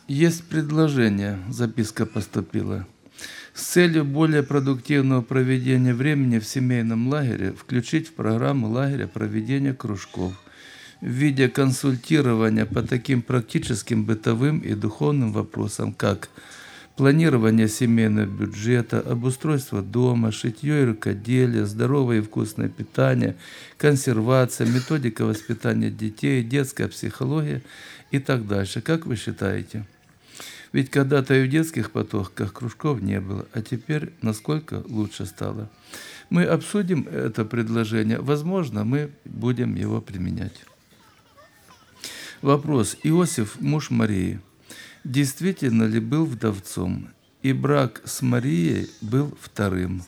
Есть предложение, записка поступила. С целью более продуктивного проведения времени в семейном лагере включить в программу лагеря проведение кружков в виде консультирования по таким практическим бытовым и духовным вопросам, как планирование семейного бюджета, обустройство дома, шитье и рукоделие, здоровое и вкусное питание, консервация, методика воспитания детей, детская психология и так дальше. Как вы считаете? Ведь когда-то и в детских потоках кружков не было, а теперь насколько лучше стало. Мы обсудим это предложение. Возможно, мы будем его применять. Вопрос. Иосиф, муж Марии, действительно ли был вдовцом, и брак с Марией был вторым?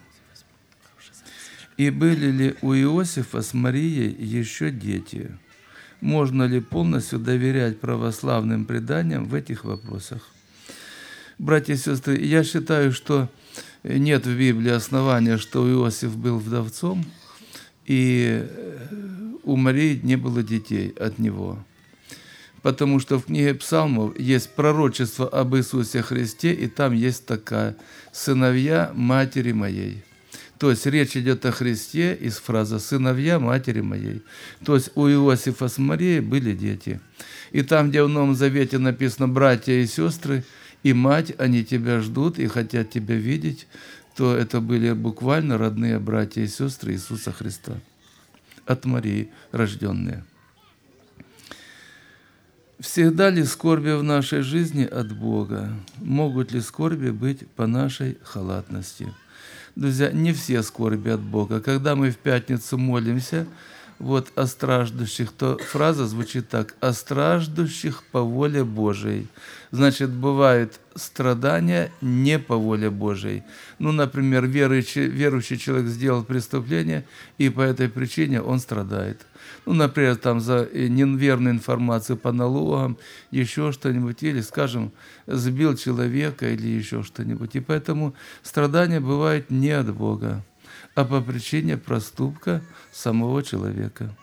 И были ли у Иосифа с Марией еще дети? Можно ли полностью доверять православным преданиям в этих вопросах? Братья и сестры, я считаю, что нет в Библии основания, что Иосиф был вдовцом, и у Марии не было детей от него. Потому что в книге Псалмов есть пророчество об Иисусе Христе, и там есть такая «сыновья матери моей». То есть речь идет о Христе из фразы «сыновья матери моей». То есть у Иосифа с Марией были дети. И там, где в Новом Завете написано «братья и сестры», и мать, они тебя ждут и хотят тебя видеть, то это были буквально родные братья и сестры Иисуса Христа, от Марии рожденные. Всегда ли скорби в нашей жизни от Бога? Могут ли скорби быть по нашей халатности? Друзья, не все скорби от Бога. Когда мы в пятницу молимся о страждущих, то фраза звучит так: «о страждущих по воле Божией». Значит, бывают страдания не по воле Божией. Например, верующий человек сделал преступление, и по этой причине он страдает. Например, за неверную информацию по налогам, еще что-нибудь, или, скажем, сбил человека, или еще что-нибудь. И поэтому страдания бывают не от Бога, а по причине проступка самого человека.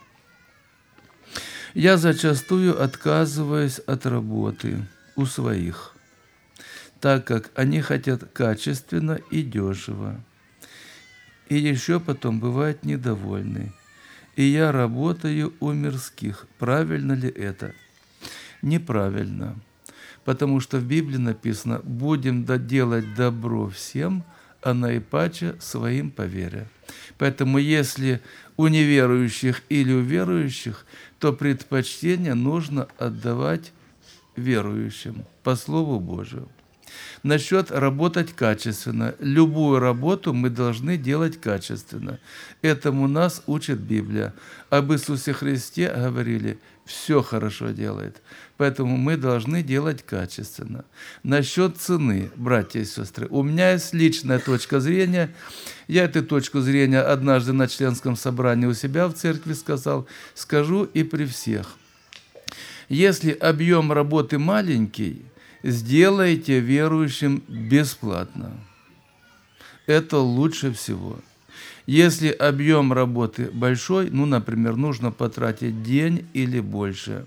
Я зачастую отказываюсь от работы у своих, так как они хотят качественно и дешево. И еще потом бывают недовольны. И я работаю у мирских. Правильно ли это? Неправильно. Потому что в Библии написано: «Будем делать добро всем, а наипаче своим по вере». Поэтому если у неверующих или у верующих, то предпочтение нужно отдавать верующим по Слову Божию. Насчет работать качественно. Любую работу мы должны делать качественно. Этому нас учит Библия. Об Иисусе Христе говорили: все хорошо делает. Поэтому мы должны делать качественно. Насчет цены, братья и сестры, у меня есть личная точка зрения. Я эту точку зрения однажды на членском собрании у себя в церкви сказал, скажу и при всех. Если объем работы маленький, сделайте верующим бесплатно. Это лучше всего. Если объем работы большой, например, нужно потратить день или больше,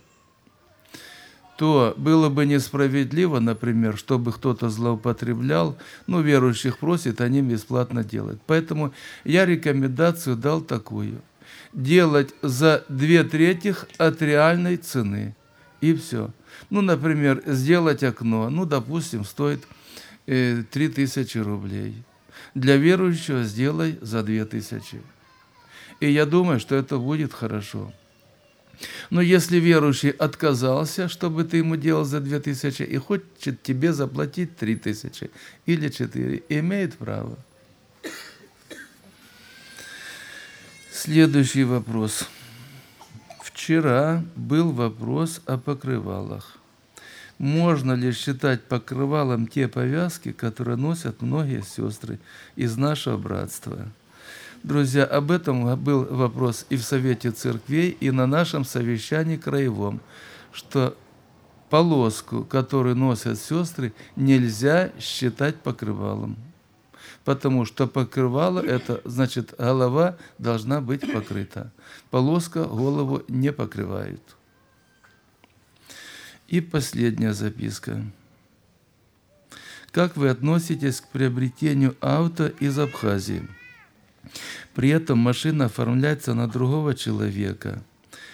то было бы несправедливо, например, чтобы кто-то злоупотреблял, верующих просит, они бесплатно делают. Поэтому я рекомендацию дал такую: делать за 2/3 от реальной цены. И все. Например, сделать окно, допустим, стоит 3000 рублей. Для верующего сделай за 2000. И я думаю, что это будет хорошо. Но если верующий отказался, чтобы ты ему делал за 2000 и хочет тебе заплатить 3000 или 4, имеет право. Следующий вопрос. Вчера был вопрос о покрывалах. Можно ли считать покрывалом те повязки, которые носят многие сестры из нашего братства? Друзья, об этом был вопрос и в Совете Церквей, и на нашем совещании краевом, что полоску, которую носят сестры, нельзя считать покрывалом. Потому что покрывало – это значит, голова должна быть покрыта. Полоска голову не покрывает. И последняя записка. Как вы относитесь к приобретению авто из Абхазии? При этом машина оформляется на другого человека,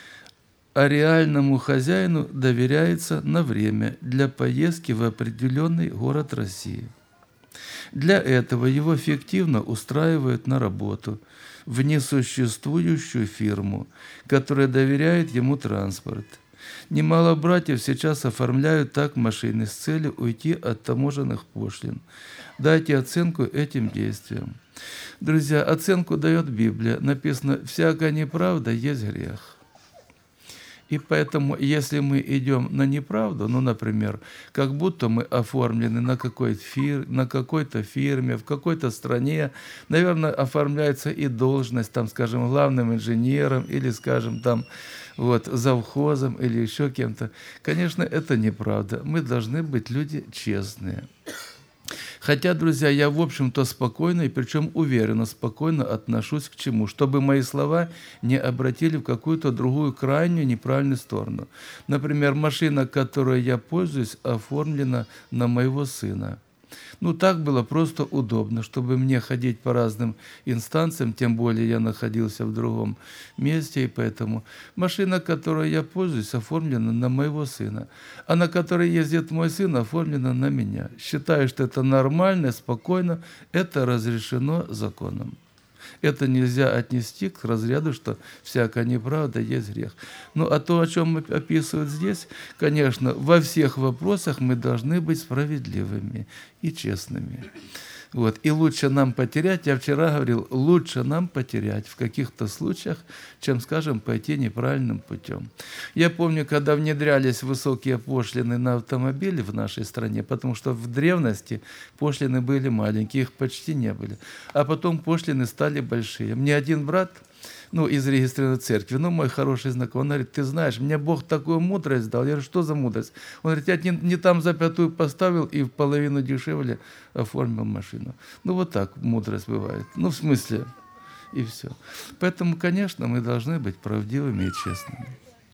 а реальному хозяину доверяется на время для поездки в определенный город России. Для этого его фиктивно устраивают на работу в несуществующую фирму, которая доверяет ему транспорт. Немало братьев сейчас оформляют так машины с целью уйти от таможенных пошлин. Дайте оценку этим действиям. Друзья, оценку дает Библия. Написано: «Всякая неправда есть грех». И поэтому, если мы идем на неправду, ну, например, как будто мы оформлены на какой-то фирме, в какой-то стране, наверное, оформляется и должность, там, скажем, главным инженером или, скажем, там, вот, завхозом или еще кем-то. Конечно, это неправда. Мы должны быть люди честные. Хотя, друзья, я, в общем-то, спокойно, и причем уверенно, спокойно отношусь к чему? Чтобы мои слова не обратили в какую-то другую крайнюю неправильную сторону. Например, машина, которой я пользуюсь, оформлена на моего сына. Ну, так было просто удобно, чтобы мне ходить по разным инстанциям, тем более я находился в другом месте, и поэтому машина, которой я пользуюсь, оформлена на моего сына, а на которой ездит мой сын, оформлена на меня. Считаю, что это нормально, спокойно, это разрешено законом. Это нельзя отнести к разряду, что всякая неправда есть грех. Ну, а то, о чем описывают здесь, конечно, во всех вопросах мы должны быть справедливыми и честными. Вот. И лучше нам потерять, я вчера говорил, лучше нам потерять в каких-то случаях, чем, скажем, пойти неправильным путем. Я помню, когда внедрялись высокие пошлины на автомобили в нашей стране, потому что в древности пошлины были маленькие, их почти не были. А потом пошлины стали большие. Мне один брат, из зарегистрированной церкви, мой хороший знакомый, он говорит: ты знаешь, мне Бог такую мудрость дал. Я говорю: что за мудрость? Он говорит: я не там запятую поставил и в половину дешевле оформил машину. Вот так мудрость бывает. В смысле, и все. Поэтому, конечно, мы должны быть правдивыми и честными.